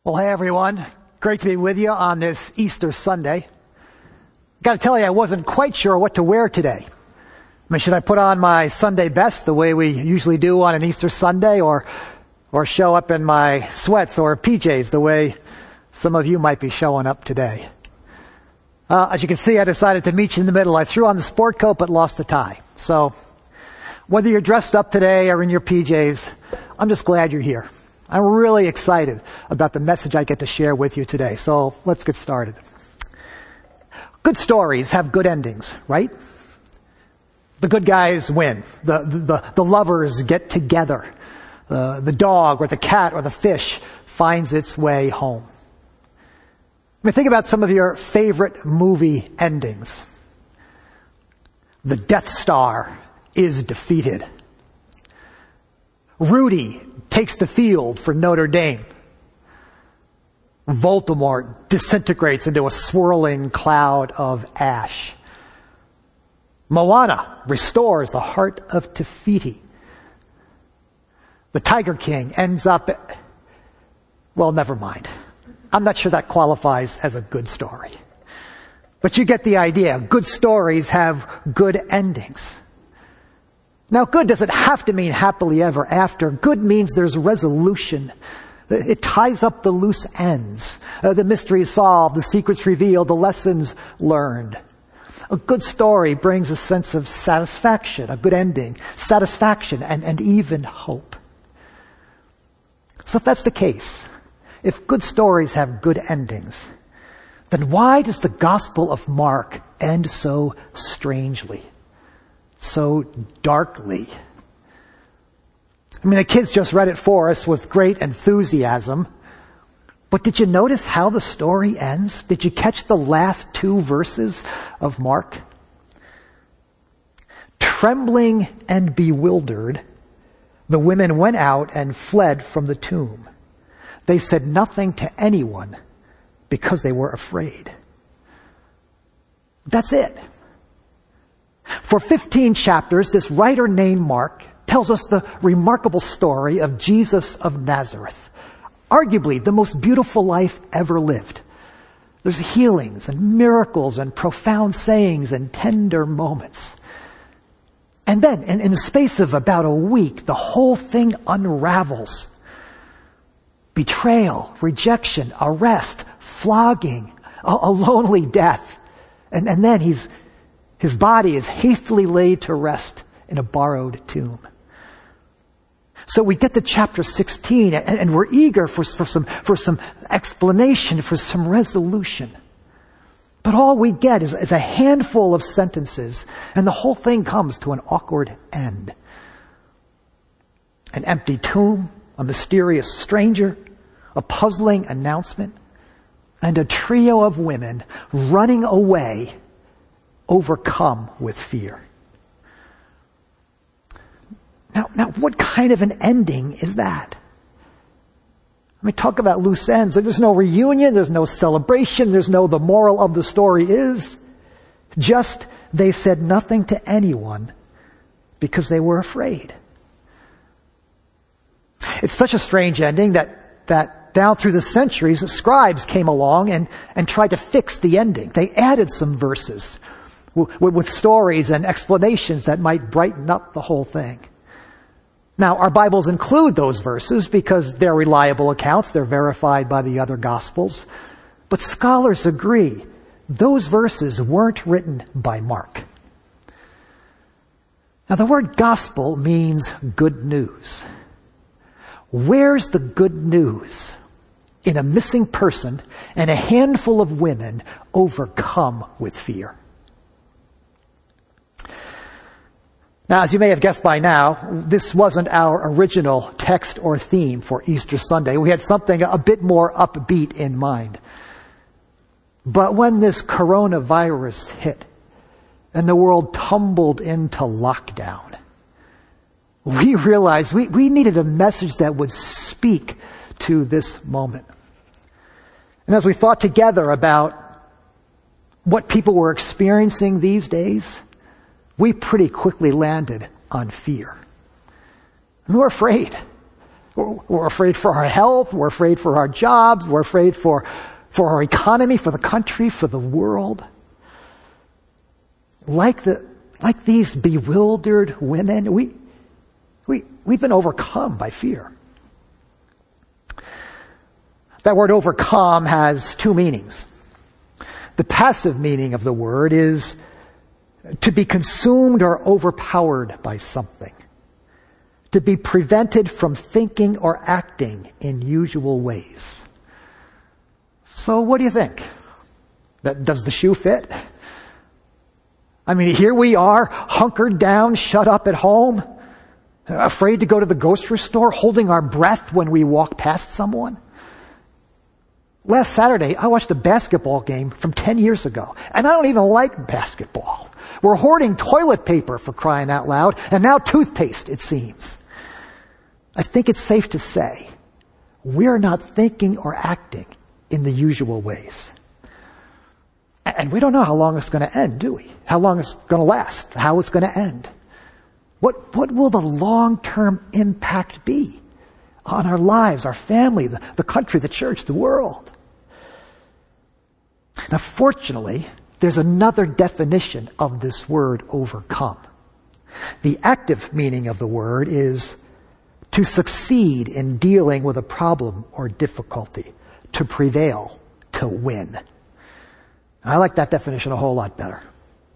Well, hey everyone. Great to be with you on this Easter Sunday. Got to tell you, I wasn't quite sure what to wear today. Should I put on my Sunday best the way we usually do on an Easter Sunday, or show up in my sweats or PJs the way some of you might be showing up today? As you can see, I decided to meet you in the middle. I threw on the sport coat but lost the tie. So whether you're dressed up today or in your PJs, I'm just glad you're here. I'm really excited about the message I get to share with you today. So let's get started. Good stories have good endings, right? The good guys win. The lovers get together. The dog or the cat or the fish finds its way home. Think about some of your favorite movie endings. The Death Star is defeated. Rudy takes the field for Notre Dame. Voldemort disintegrates into a swirling cloud of ash. Moana restores the heart of Te Fiti. The Tiger King ends up well, never mind. I'm not sure that qualifies as a good story. But you get the idea. Good stories have good endings. Now, good doesn't have to mean happily ever after. Good means there's resolution. It ties up the loose ends. The mystery is solved, the secrets revealed, the lessons learned. A good story brings a sense of satisfaction, a good ending, satisfaction, and even hope. So if that's the case, if good stories have good endings, then why does the Gospel of Mark end so strangely, so darkly? The kids just read it for us with great enthusiasm. But did you notice how the story ends? Did you catch the last two verses of Mark? Trembling and bewildered, the women went out and fled from the tomb. They said nothing to anyone because they were afraid. That's it. For 15 chapters, this writer named Mark tells us the remarkable story of Jesus of Nazareth, arguably the most beautiful life ever lived. There's healings and miracles and profound sayings and tender moments. And then, in the space of about a week, the whole thing unravels. Betrayal, rejection, arrest, flogging, a lonely death. And then his body is hastily laid to rest in a borrowed tomb. So we get to chapter 16 and we're eager for some explanation, for some resolution. But all we get is a handful of sentences, and the whole thing comes to an awkward end. An empty tomb, a mysterious stranger, a puzzling announcement, and a trio of women running away, overcome with fear. Now, what kind of an ending is that? Talk about loose ends. There's no reunion, there's no celebration, there's no the moral of the story is. Just they said nothing to anyone because they were afraid. It's such a strange ending that down through the centuries, the scribes came along and tried to fix the ending. They added some verses with stories and explanations that might brighten up the whole thing. Now, our Bibles include those verses because they're reliable accounts. They're verified by the other Gospels. But scholars agree those verses weren't written by Mark. Now, the word gospel means good news. Where's the good news in a missing person and a handful of women overcome with fear? Now, as you may have guessed by now, this wasn't our original text or theme for Easter Sunday. We had something a bit more upbeat in mind. But when this coronavirus hit and the world tumbled into lockdown, we realized we needed a message that would speak to this moment. And as we thought together about what people were experiencing these days, we pretty quickly landed on fear. And we're afraid. We're afraid for our health. We're afraid for our jobs. We're afraid for our economy, for the country, for the world. Like these bewildered women, we've been overcome by fear. That word overcome has two meanings. The passive meaning of the word is to be consumed or overpowered by something. To be prevented from thinking or acting in usual ways. So what do you think? Does the shoe fit? I mean, here we are, hunkered down, shut up at home, afraid to go to the grocery store, holding our breath when we walk past someone. Last Saturday, I watched a basketball game from 10 years ago, and I don't even like basketball. We're hoarding toilet paper, for crying out loud, and now toothpaste, it seems. I think it's safe to say we're not thinking or acting in the usual ways. And we don't know how long it's going to end, do we? How long it's going to last, how it's going to end. What will the long-term impact be on our lives, our family, the country, the church, the world? Now, fortunately, there's another definition of this word overcome. The active meaning of the word is to succeed in dealing with a problem or difficulty, to prevail, to win. I like that definition a whole lot better.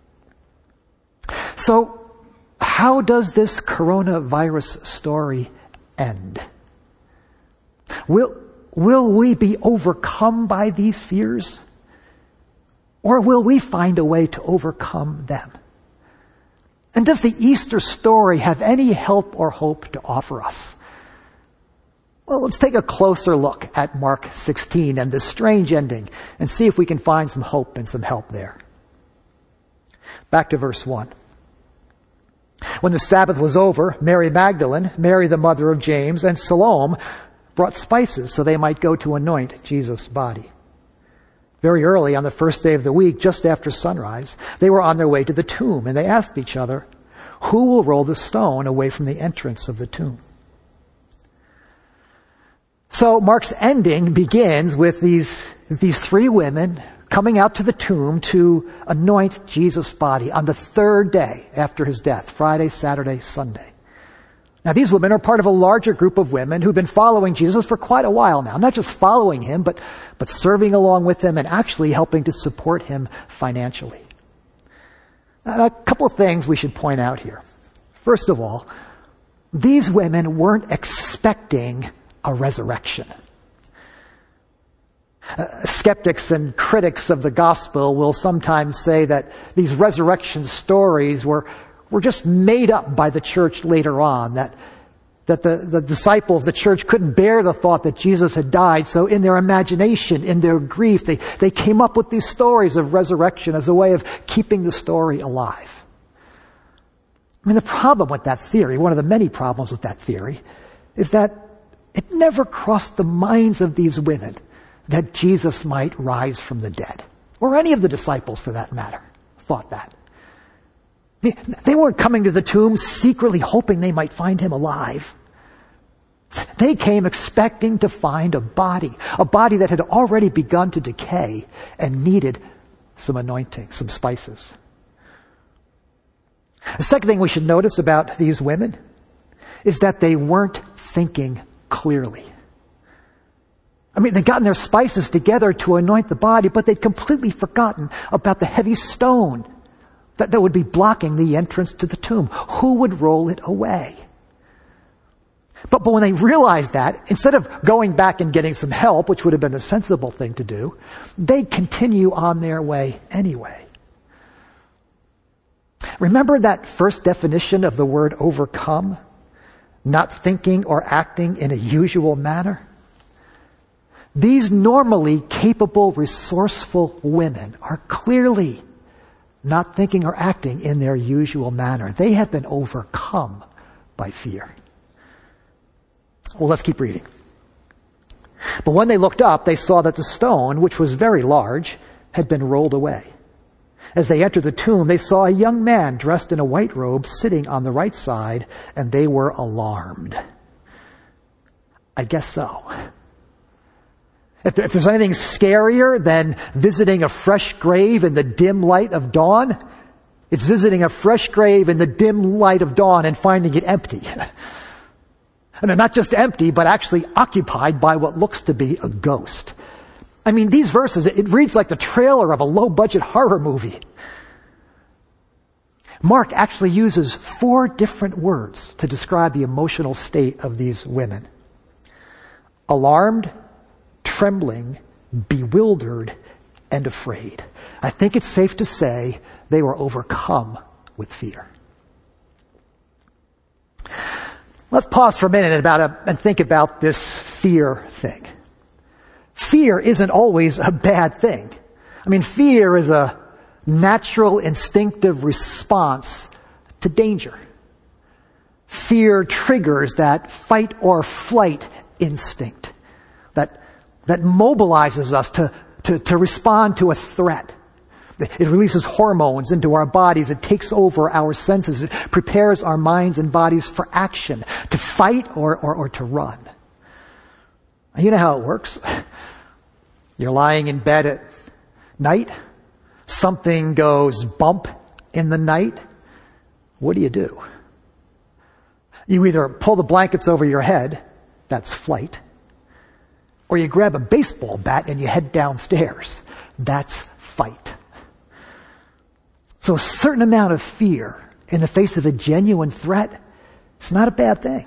So, how does this coronavirus story end? Will we be overcome by these fears? Or will we find a way to overcome them? And does the Easter story have any help or hope to offer us? Well, let's take a closer look at Mark 16 and this strange ending and see if we can find some hope and some help there. Back to verse 1. When the Sabbath was over, Mary Magdalene, Mary the mother of James, and Salome brought spices so they might go to anoint Jesus' body. Very early on the first day of the week, just after sunrise, they were on their way to the tomb, and they asked each other, "Who will roll the stone away from the entrance of the tomb?" So Mark's ending begins with these three women coming out to the tomb to anoint Jesus' body on the third day after his death, Friday, Saturday, Sunday. Now, these women are part of a larger group of women who've been following Jesus for quite a while now. Not just following him, but serving along with him and actually helping to support him financially. Now, a couple of things we should point out here. First of all, these women weren't expecting a resurrection. Skeptics and critics of the gospel will sometimes say that these resurrection stories were just made up by the church later on, that the disciples, the church, couldn't bear the thought that Jesus had died, so in their imagination, in their grief, they came up with these stories of resurrection as a way of keeping the story alive. I mean, the problem with that theory, one of the many problems with that theory, is that it never crossed the minds of these women that Jesus might rise from the dead, or any of the disciples for that matter, thought that. They weren't coming to the tomb secretly hoping they might find him alive. They came expecting to find a body that had already begun to decay and needed some anointing, some spices. The second thing we should notice about these women is that they weren't thinking clearly. I mean, they'd gotten their spices together to anoint the body, but they'd completely forgotten about the heavy stone that would be blocking the entrance to the tomb. Who would roll it away? But when they realized that, instead of going back and getting some help, which would have been a sensible thing to do, they'd continue on their way anyway. Remember that first definition of the word overcome? Not thinking or acting in a usual manner? These normally capable, resourceful women are clearly not thinking or acting in their usual manner. They have been overcome by fear. Well, let's keep reading. But when they looked up, they saw that the stone, which was very large, had been rolled away. As they entered the tomb, they saw a young man dressed in a white robe sitting on the right side, and they were alarmed. I guess so. If there's anything scarier than visiting a fresh grave in the dim light of dawn, it's visiting a fresh grave in the dim light of dawn and finding it empty. And not just empty, but actually occupied by what looks to be a ghost. I mean, these verses, it reads like the trailer of a low-budget horror movie. Mark actually uses 4 different words to describe the emotional state of these women. Alarmed, trembling, bewildered, and afraid. I think it's safe to say they were overcome with fear. Let's pause for a minute and think about this fear thing. Fear isn't always a bad thing. I mean, fear is a natural, instinctive response to danger. Fear triggers that fight or flight instinct that mobilizes us to respond to a threat. It releases hormones into our bodies. It takes over our senses. It prepares our minds and bodies for action, to fight or to run. You know how it works. You're lying in bed at night. Something goes bump in the night. What do? You either pull the blankets over your head, that's flight, or you grab a baseball bat and you head downstairs. That's fight. So a certain amount of fear in the face of a genuine threat, it's not a bad thing.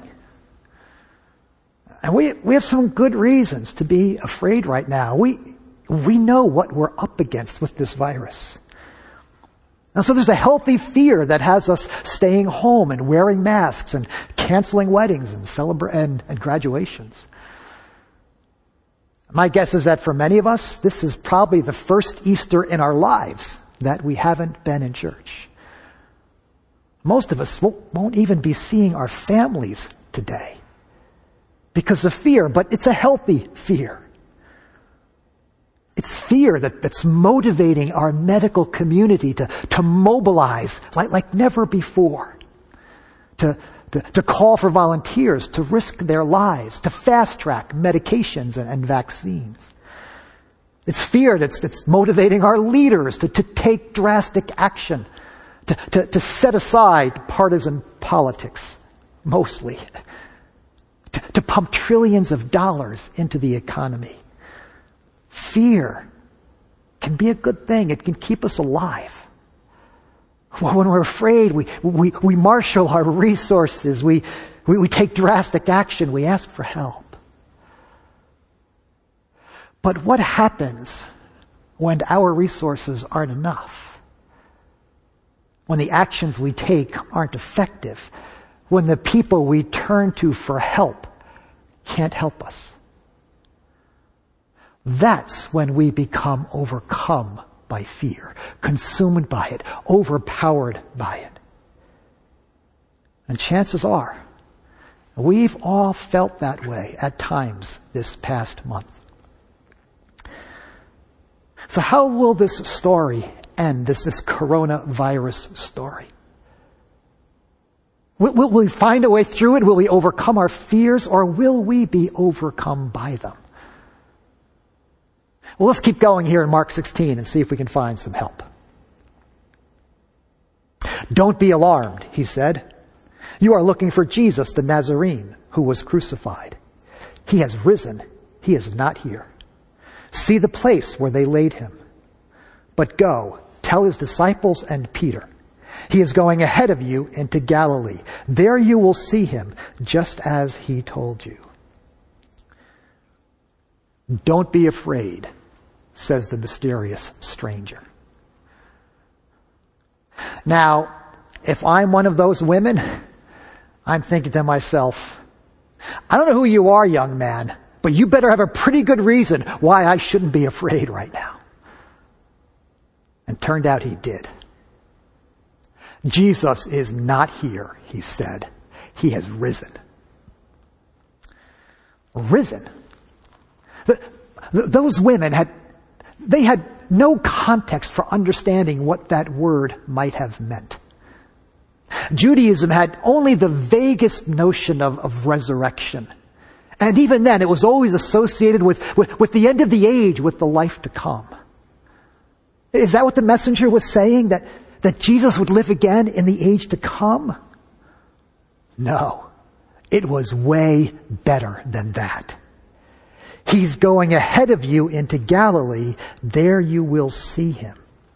And we have some good reasons to be afraid right now. We know what we're up against with this virus. And so there's a healthy fear that has us staying home and wearing masks and canceling weddings and graduations. My guess is that for many of us, this is probably the first Easter in our lives that we haven't been in church. Most of us won't even be seeing our families today because of fear, but it's a healthy fear. It's fear that's motivating our medical community to mobilize like never before, to call for volunteers, to risk their lives, to fast-track medications and vaccines. It's fear that's motivating our leaders to take drastic action, to set aside partisan politics, mostly, to pump trillions of dollars into the economy. Fear can be a good thing. It can keep us alive. When we're afraid, we marshal our resources. We take drastic action. We ask for help. But what happens when our resources aren't enough? When the actions we take aren't effective? When the people we turn to for help can't help us? That's when we become overcome by fear, consumed by it, overpowered by it. And chances are, we've all felt that way at times this past month. So how will this story end, this coronavirus story? Will we find a way through it? Will we overcome our fears, or will we be overcome by them? Well, let's keep going here in Mark 16 and see if we can find some help. Don't be alarmed, he said. You are looking for Jesus the Nazarene, who was crucified. He has risen. He is not here. See the place where they laid him. But go, tell his disciples and Peter. He is going ahead of you into Galilee. There you will see him, just as he told you. Don't be afraid, says the mysterious stranger. Now, if I'm one of those women, I'm thinking to myself, I don't know who you are, young man, but you better have a pretty good reason why I shouldn't be afraid right now. And turned out he did. Jesus is not here, he said. He has risen. Risen. Those women had no context for understanding what that word might have meant. Judaism had only the vaguest notion of resurrection. And even then, it was always associated with the end of the age, with the life to come. Is that what the messenger was saying? That Jesus would live again in the age to come? No. It was way better than that. He's going ahead of you into Galilee. There you will see him.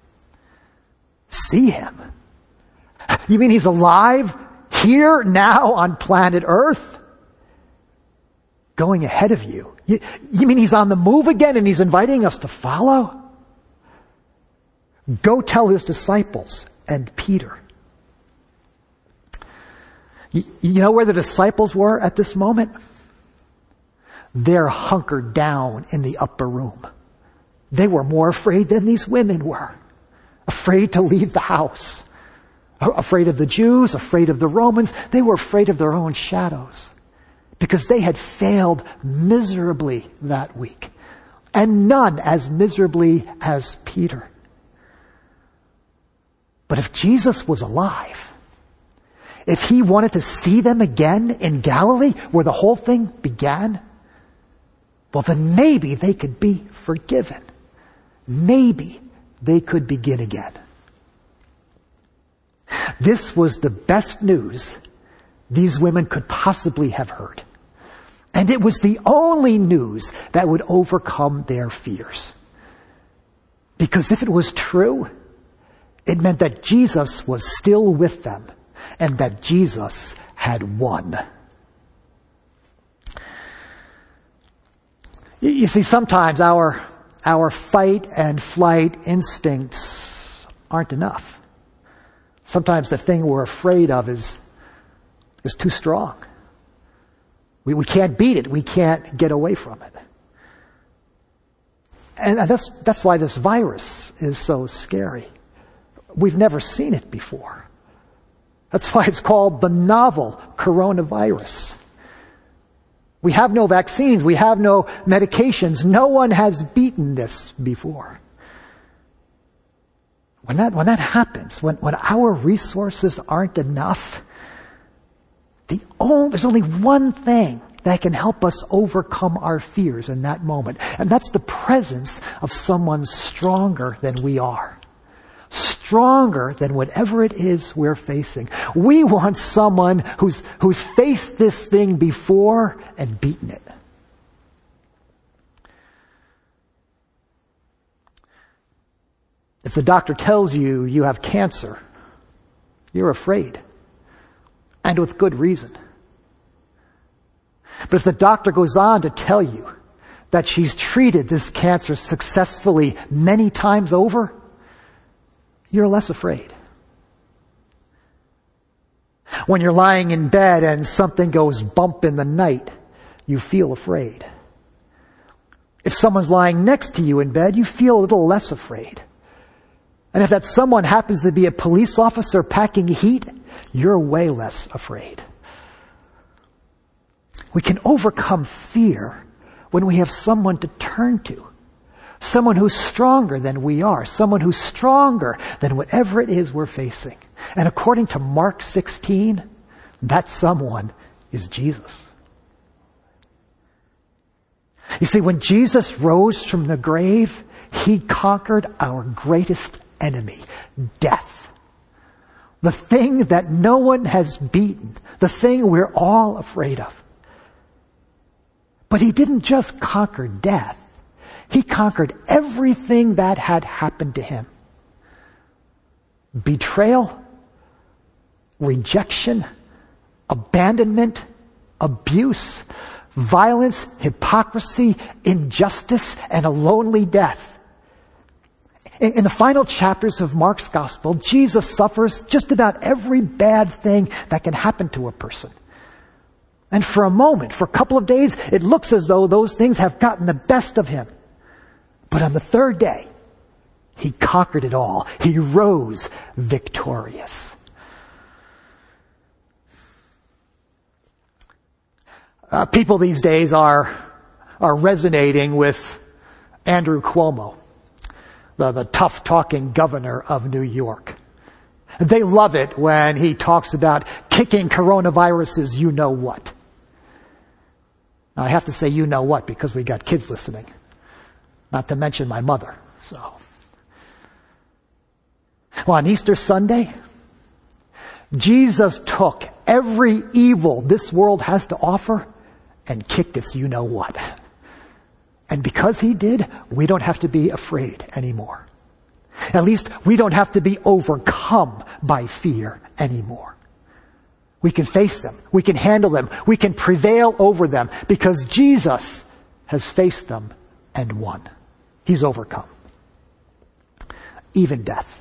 See him? You mean he's alive here now on planet Earth? Going ahead of you. You mean he's on the move again and he's inviting us to follow? Go tell his disciples and Peter. You know where the disciples were at this moment? They're hunkered down in the upper room. They were more afraid than these women were. Afraid to leave the house. Afraid of the Jews, afraid of the Romans. They were afraid of their own shadows. Because they had failed miserably that week. And none as miserably as Peter. But if Jesus was alive, if he wanted to see them again in Galilee, where the whole thing began, well, then maybe they could be forgiven. Maybe they could begin again. This was the best news these women could possibly have heard. And it was the only news that would overcome their fears. Because if it was true, it meant that Jesus was still with them and that Jesus had won. You see, sometimes our fight and flight instincts aren't enough. Sometimes the thing we're afraid of is too strong. We can't beat it. We can't get away from it. And that's why this virus is so scary. We've never seen it before. That's why it's called the novel coronavirus. We have no vaccines. We have no medications. No one has beaten this before. When that happens, when our resources aren't enough, there's only one thing that can help us overcome our fears in that moment. And that's the presence of someone stronger than we are. Stronger than whatever it is we're facing. We want someone who's faced this thing before and beaten it. If the doctor tells you you have cancer, you're afraid. And with good reason. But if the doctor goes on to tell you that she's treated this cancer successfully many times over, you're less afraid. When you're lying in bed and something goes bump in the night, you feel afraid. If someone's lying next to you in bed, you feel a little less afraid. And if that someone happens to be a police officer packing heat, you're way less afraid. We can overcome fear when we have someone to turn to. Someone who's stronger than we are. Someone who's stronger than whatever it is we're facing. And according to Mark 16, that someone is Jesus. You see, when Jesus rose from the grave, he conquered our greatest enemy, death. The thing that no one has beaten. The thing we're all afraid of. But he didn't just conquer death. He conquered everything that had happened to him. Betrayal, rejection, abandonment, abuse, violence, hypocrisy, injustice, and a lonely death. In the final chapters of Mark's gospel, Jesus suffers just about every bad thing that can happen to a person. And for a moment, for a couple of days, it looks as though those things have gotten the best of him. But on the third day, he conquered it all. He rose victorious. People these days are resonating with Andrew Cuomo, the tough-talking governor of New York. They love it when he talks about kicking coronavirus's you-know-what. Now, I have to say you know what because we got kids listening. Not to mention my mother. So, well, on Easter Sunday, Jesus took every evil this world has to offer and kicked its you know what. And because he did, we don't have to be afraid anymore. At least we don't have to be overcome by fear anymore. We can face them. We can handle them. We can prevail over them because Jesus has faced them and won. He's overcome. Even death.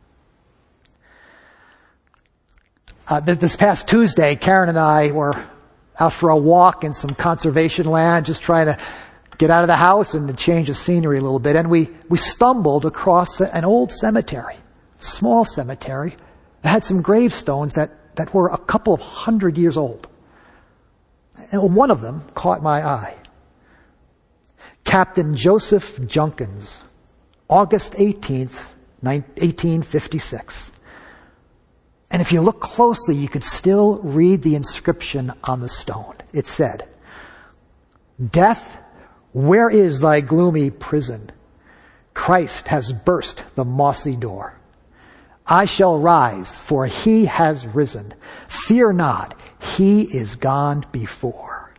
This past Tuesday, Karen and I were out for a walk in some conservation land, just trying to get out of the house and to change the scenery a little bit. And we stumbled across an old cemetery, small cemetery, that had some gravestones that were a couple of 100 years old. And one of them caught my eye. Captain Joseph Junkins, August 18th, 1856. And if you look closely, you could still read the inscription on the stone. It said, "Death, where is thy gloomy prison? Christ has burst the mossy door. I shall rise, for he has risen. Fear not, he is gone before."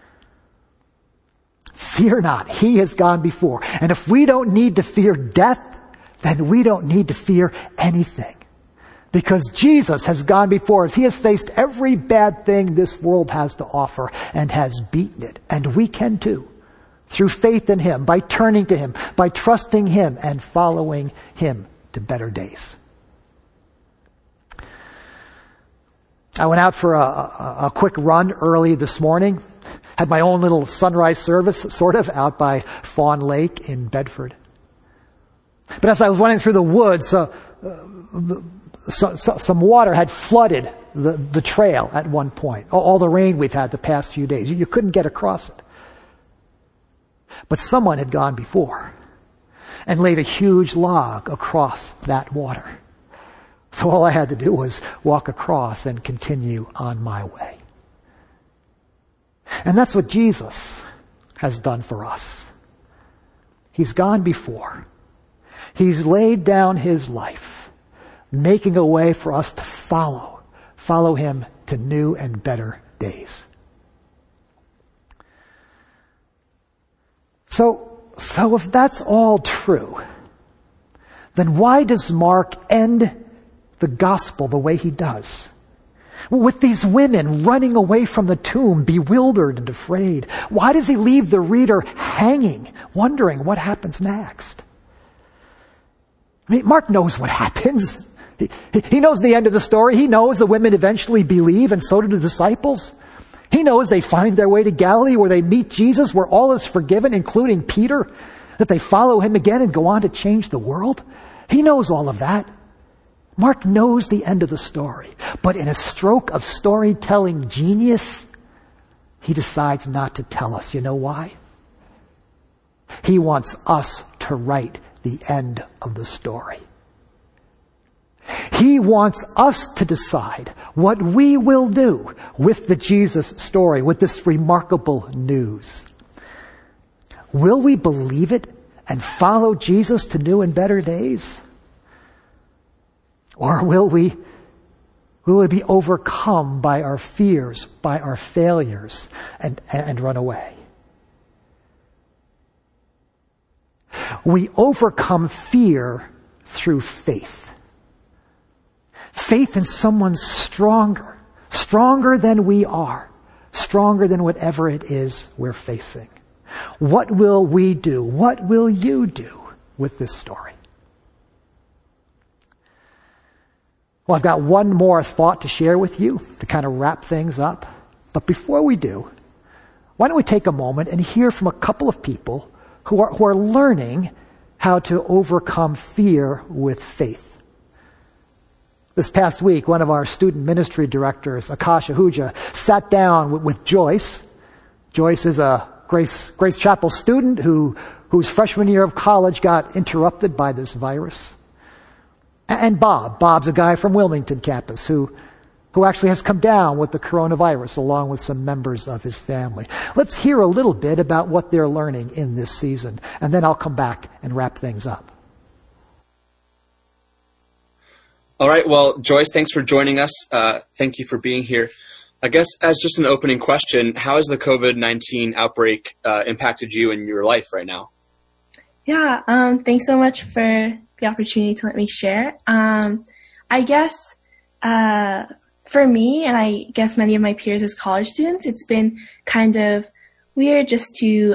Fear not, he has gone before. And if we don't need to fear death, then we don't need to fear anything. Because Jesus has gone before us. He has faced every bad thing this world has to offer and has beaten it. And we can too. Through faith in him, by turning to him, by trusting him and following him to better days. I went out for a quick run early this morning. Had my own little sunrise service, sort of, out by Fawn Lake in Bedford. But as I was running through the woods, some water had flooded the trail at one point. All the rain we've had the past few days. You couldn't get across it. But someone had gone before and laid a huge log across that water. So all I had to do was walk across and continue on my way. And that's what Jesus has done for us. He's gone before. He's laid down his life, making a way for us to follow him to new and better days. So if that's all true, then why does Mark end the gospel the way he does? With these women running away from the tomb, bewildered and afraid. Why does he leave the reader hanging, wondering what happens next? I mean, Mark knows what happens. He knows the end of the story. He knows the women eventually believe, and so do the disciples. He knows they find their way to Galilee where they meet Jesus, where all is forgiven, including Peter, that they follow him again and go on to change the world. He knows all of that. Mark knows the end of the story, but in a stroke of storytelling genius, he decides not to tell us. You know why? He wants us to write the end of the story. He wants us to decide what we will do with the Jesus story, with this remarkable news. Will we believe it and follow Jesus to new and better days? Or will we be overcome by our fears, by our failures, and run away? We overcome fear through faith. Faith in someone stronger than we are, stronger than whatever it is we're facing. What will we do? What will you do with this story? Well, I've got one more thought to share with you to kind of wrap things up. But before we do, why don't we take a moment and hear from a couple of people who are learning how to overcome fear with faith. This past week, one of our student ministry directors, Akasha Huja, sat down with Joyce. Joyce is a Grace Chapel student whose freshman year of college got interrupted by this virus. And Bob's a guy from Wilmington campus who who actually has come down with the coronavirus along with some members of his family. Let's hear a little bit about what they're learning in this season, and then I'll come back and wrap things up. All right. Well, Joyce, thanks for joining us. Thank you for being here. I guess as just an opening question, how has the COVID-19 outbreak impacted you in your life right now? Yeah, thanks so much for the opportunity to let me share. I guess for me, and I guess many of my peers as college students, it's been kind of weird just to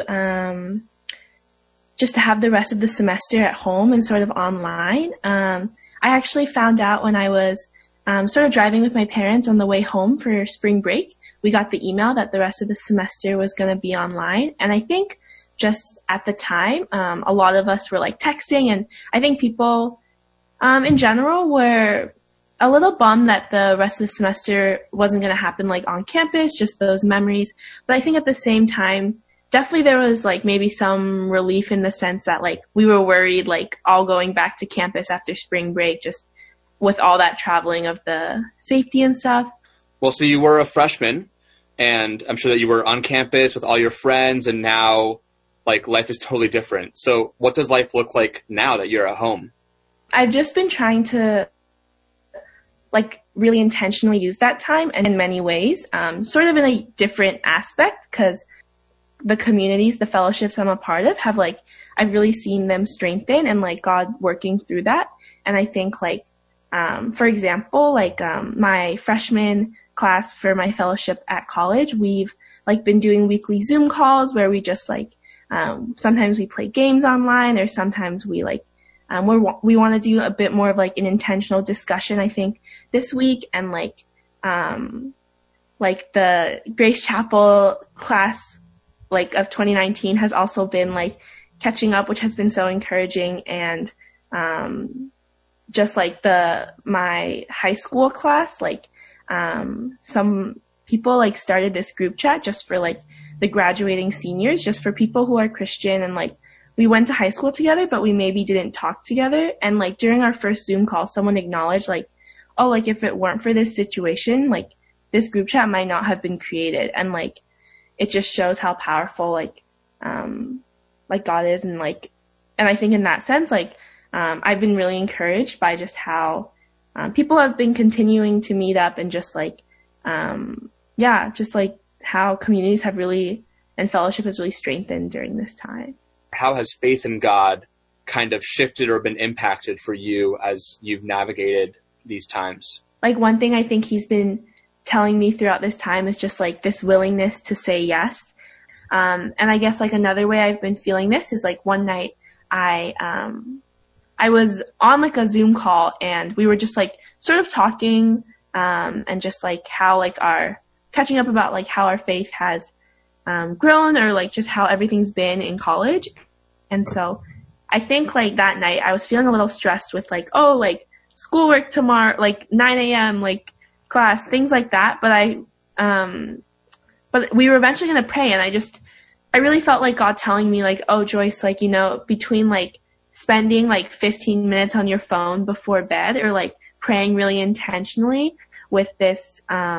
have the rest of the semester at home and sort of online. I actually found out when I was sort of driving with my parents on the way home for spring break. We got the email that the rest of the semester was going to be online. And I think just at the time, a lot of us were like texting, and I think people in general were a little bummed that the rest of the semester wasn't going to happen like on campus, just those memories. But I think at the same time, definitely there was like maybe some relief in the sense that like we were worried like all going back to campus after spring break, just with all that traveling of the safety and stuff. Well, so you were a freshman, and I'm sure that you were on campus with all your friends, and now like life is totally different. So what does life look like now that you're at home? I've just been trying to like really intentionally use that time, and in many ways, sort of in a different aspect, because the communities, the fellowships I'm a part of have like, I've really seen them strengthen and like God working through that. And I think like, for example, like my freshman class for my fellowship at college, we've like been doing weekly Zoom calls where we just like, sometimes we play games online, or sometimes we like, we want to do a bit more of like an intentional discussion, I think, this week. And like the Grace Chapel class like of 2019 has also been like catching up, which has been so encouraging. And just like my high school class, like some people like started this group chat just for like the graduating seniors, just for people who are Christian, and like we went to high school together, but we maybe didn't talk together. And like during our first Zoom call, someone acknowledged like, oh, like if it weren't for this situation, like this group chat might not have been created. And like it just shows how powerful like God is, and like, and I think in that sense, like I've been really encouraged by just how people have been continuing to meet up, and just like just like how communities have really, and fellowship has really strengthened during this time. How has faith in God kind of shifted or been impacted for you as you've navigated these times? Like one thing I think he's been telling me throughout this time is just like this willingness to say yes. And I guess like another way I've been feeling this is like one night I was on like a Zoom call, and we were just like sort of talking and just like how like catching up about like how our faith has grown, or like just how everything's been in college. And so I think like that night I was feeling a little stressed with like, oh, like schoolwork tomorrow, like 9 a.m., like class, things like that. But but we were eventually going to pray, and I really felt like God telling me like, oh, Joyce, like, you know, between like spending like 15 minutes on your phone before bed, or like praying really intentionally with this,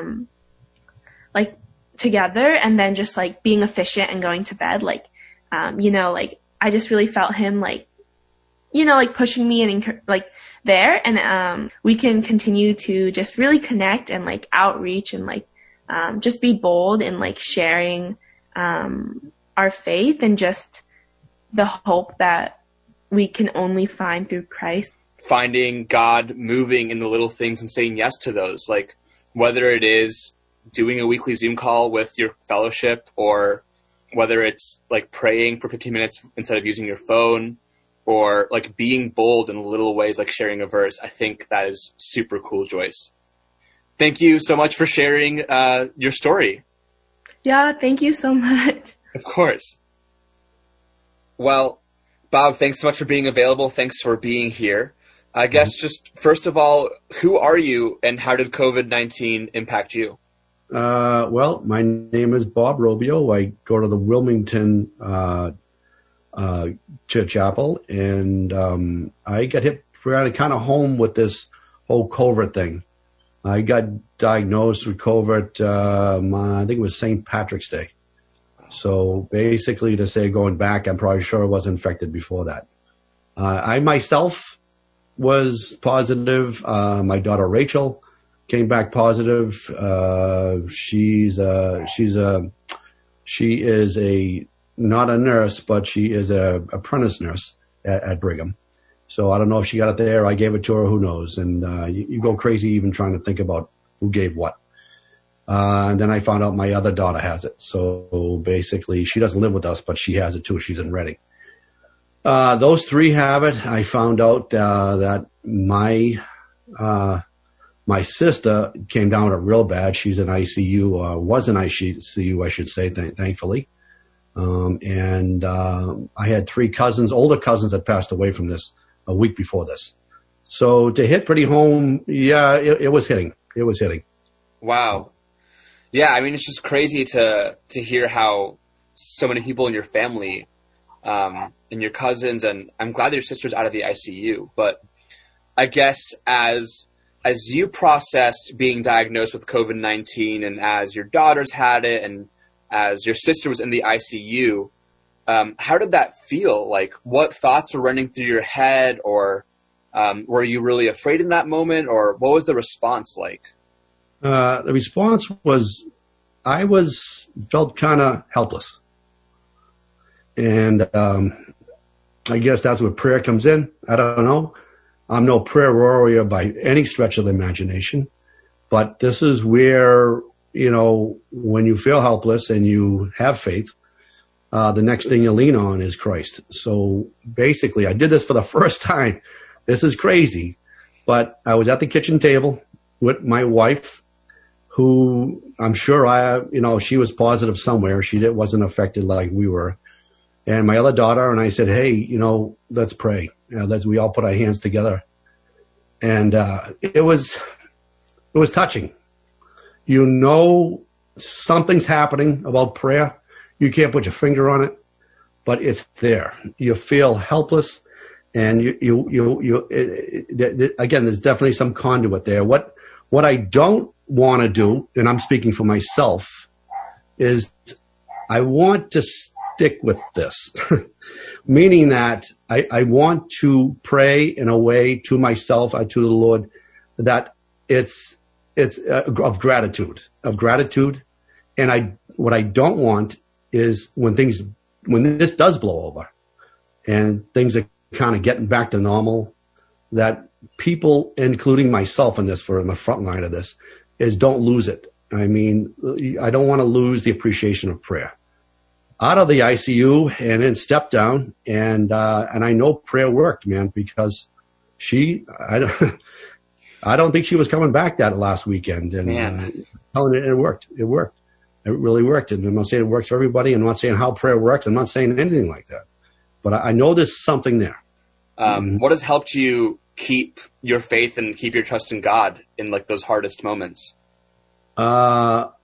like together, and then just like being efficient and going to bed, like, you know, like I just really felt him like, you know, like pushing me and like there. And we can continue to just really connect and like outreach and like just be bold in like sharing our faith and just the hope that we can only find through Christ. Finding God moving in the little things and saying yes to those, like whether it is doing a weekly Zoom call with your fellowship, or whether it's like praying for 15 minutes instead of using your phone, or like being bold in little ways like sharing a verse. I think that is super cool, Joyce. Thank you so much for sharing your story. Yeah, thank you so much. Of course. Well, Bob, thanks so much for being available. Thanks for being here. I guess just first of all, who are you and how did COVID-19 impact you? Well, my name is Bob Robio. I go to the Wilmington Church Chapel, and I got hit kind of home with this whole COVID thing. I got diagnosed with COVID, I think it was St. Patrick's Day. So basically to say going back, I'm probably sure I was infected before that. I myself was positive. My daughter Rachel came back positive. She is not a nurse, but she is a apprentice nurse at Brigham. So I don't know if she got it there. I gave it to her. Who knows? And you go crazy even trying to think about who gave what. And then I found out my other daughter has it. So basically, she doesn't live with us, but she has it too. She's in Reading. Those three have it. I found out that my sister came down with it real bad. She's in ICU, was in ICU, I should say, thankfully. And I had three cousins, older cousins that passed away from this a week before this. So to hit pretty home, yeah, it was hitting. It was hitting. Wow. Yeah, I mean, it's just crazy to hear how so many people in your family and your cousins, and I'm glad that your sister's out of the ICU, but I guess as you processed being diagnosed with COVID-19 and as your daughters had it and as your sister was in the ICU, how did that feel? Like, what thoughts were running through your head, or were you really afraid in that moment, or what was the response like? The response was, I felt kind of helpless. And I guess that's where prayer comes in. I don't know. I'm no prayer warrior by any stretch of the imagination. But this is where, when you feel helpless and you have faith, the next thing you lean on is Christ. So basically, I did this for the first time. This is crazy. But I was at the kitchen table with my wife, who I'm sure she was positive somewhere. She wasn't affected like we were. And my other daughter, and I said, hey, let's pray. We all put our hands together. And it was touching. Something's happening about prayer. You can't put your finger on it, but it's there. You feel helpless, and again, there's definitely some conduit there. What I don't want to do, and I'm speaking for myself, is I want to stick with this, meaning that I want to pray in a way to myself, to the Lord, that it's of gratitude, and what I don't want is when this does blow over and things are kind of getting back to normal, that people, including myself in the front line of this, is don't lose it. I mean, I don't want to lose the appreciation of prayer. Out of the ICU and then step down, and I know prayer worked, man, because I don't think she was coming back that last weekend, and it worked. It worked. It really worked. And I'm not saying it works for everybody. I'm not saying how prayer works. I'm not saying anything like that. But I know there's something there. What has helped you keep your faith and keep your trust in God in like those hardest moments? Well,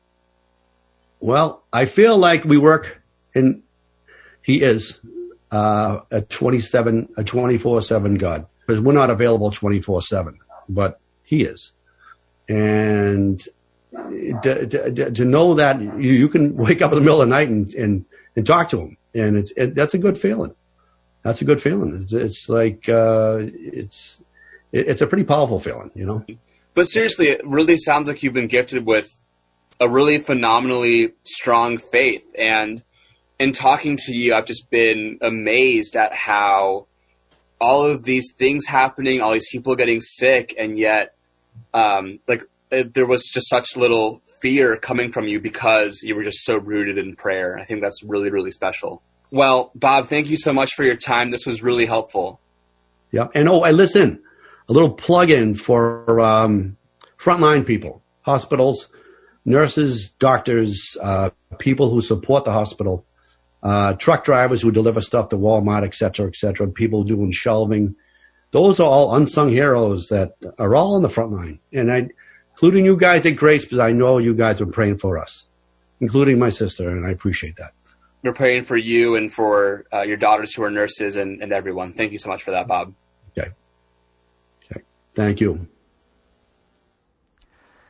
I feel like we work, and He is a 24/7 God, because we're not available 24/7, but He is. And to know that you can wake up in the middle of the night and talk to Him, and that's a good feeling. That's a good feeling. It's like it's a pretty powerful feeling, But seriously, it really sounds like you've been gifted with a really phenomenally strong faith. And in talking to you, I've just been amazed at how all of these things happening, all these people getting sick, and yet there was just such little fear coming from you because you were just so rooted in prayer. I think that's really, really special. Well, Bob, thank you so much for your time. This was really helpful. Yeah. And listen, a little plug-in for frontline people, hospitals, nurses, doctors, people who support the hospital, truck drivers who deliver stuff to Walmart, et cetera, people doing shelving. Those are all unsung heroes that are all on the front line. And including you guys at Grace, because I know you guys are praying for us, including my sister, and I appreciate that. We're praying for you and for your daughters who are nurses and everyone. Thank you so much for that, Bob. Okay. Thank you.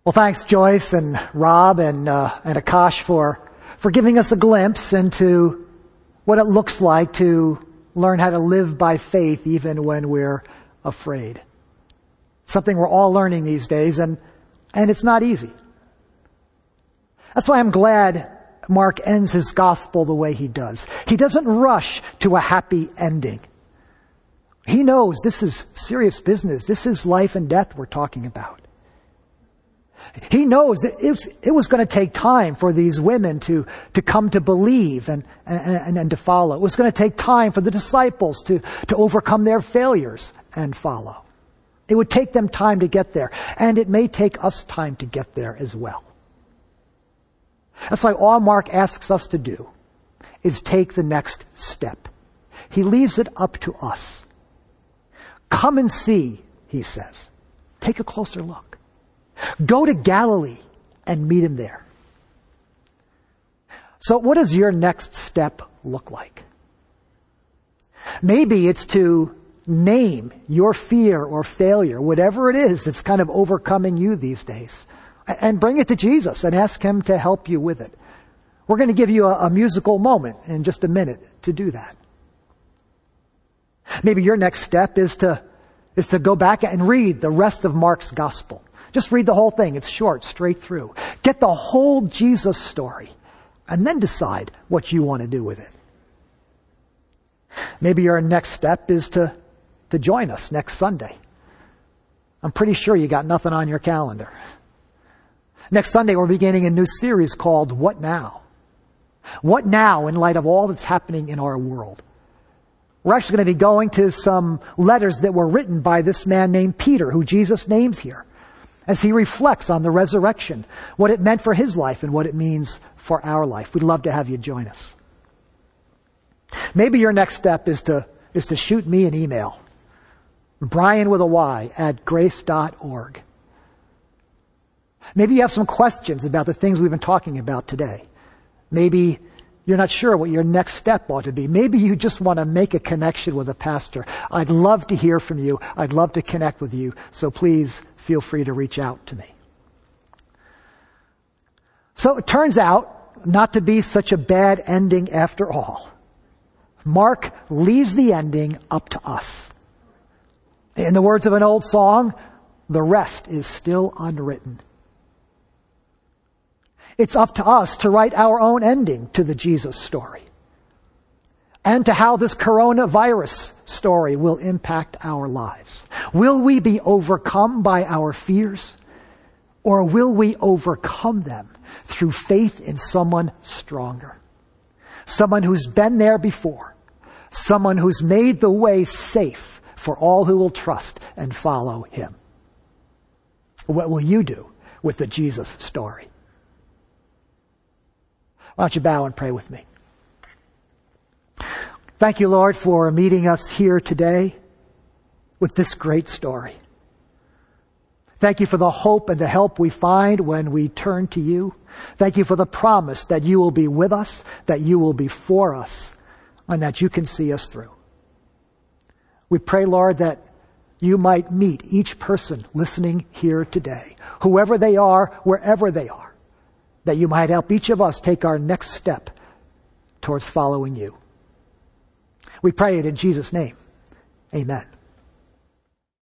Well, thanks, Joyce and Rob and Akash for giving us a glimpse into what it looks like to learn how to live by faith even when we're afraid. Something we're all learning these days, and it's not easy. That's why I'm glad Mark ends his gospel the way he does. He doesn't rush to a happy ending. He knows this is serious business. This is life and death we're talking about. He knows that it was going to take time for these women to come to believe and to follow. It was going to take time for the disciples to overcome their failures and follow. It would take them time to get there. And it may take us time to get there as well. That's why all Mark asks us to do is take the next step. He leaves it up to us. Come and see, he says. Take a closer look. Go to Galilee and meet him there. So what does your next step look like? Maybe it's to name your fear or failure, whatever it is that's kind of overcoming you these days, and bring it to Jesus and ask him to help you with it. We're going to give you a musical moment in just a minute to do that. Maybe your next step is to go back and read the rest of Mark's gospel. Just read the whole thing. It's short, straight through. Get the whole Jesus story and then decide what you want to do with it. Maybe your next step is to join us next Sunday. I'm pretty sure you got nothing on your calendar. Next Sunday, we're beginning a new series called What Now? What now in light of all that's happening in our world? We're actually going to be going to some letters that were written by this man named Peter, who Jesus names here, as he reflects on the resurrection, what it meant for his life and what it means for our life. We'd love to have you join us. Maybe your next step is to shoot me an email. Brian with a Y at grace.org. Maybe you have some questions about the things we've been talking about today. Maybe you're not sure what your next step ought to be. Maybe you just want to make a connection with a pastor. I'd love to hear from you. I'd love to connect with you. So please feel free to reach out to me. So it turns out not to be such a bad ending after all. Mark leaves the ending up to us. In the words of an old song, the rest is still unwritten. It's up to us to write our own ending to the Jesus story and to how this coronavirus story will impact our lives. Will we be overcome by our fears, or will we overcome them through faith in someone stronger? Someone who's been there before, someone who's made the way safe for all who will trust and follow him. What will you do with the Jesus story? Why don't you bow and pray with me? Thank you, Lord, for meeting us here today with this great story. Thank you for the hope and the help we find when we turn to you. Thank you for the promise that you will be with us, that you will be for us, and that you can see us through. We pray, Lord, that you might meet each person listening here today, whoever they are, wherever they are, that you might help each of us take our next step towards following you. We pray it in Jesus' name. Amen.